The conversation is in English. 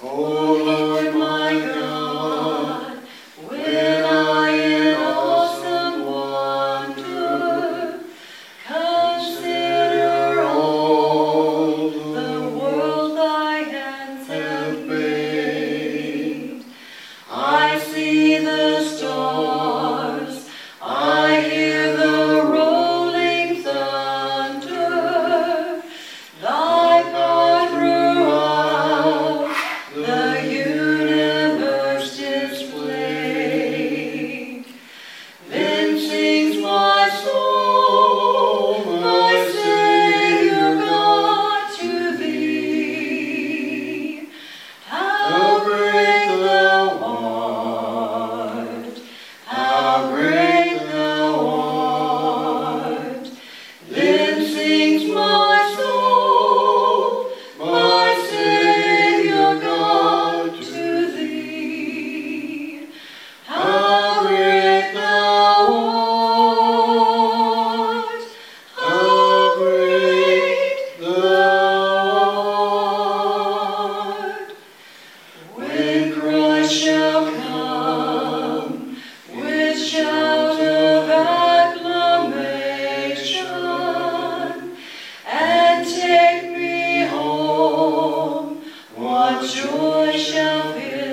O Lord my God, when I in awesome wonder consider all the world thy hands have made, I see the stars, I hear the rolling thunder, thy power throughout the universe displayed. Then sings my soul, my Savior God, to thee. How great thou art, how great thou art. Then sings my soul, my Savior God, to thee. How great thou art, how great thou art. When Christ shall come with shout of acclamation and take me home, what joy shall fill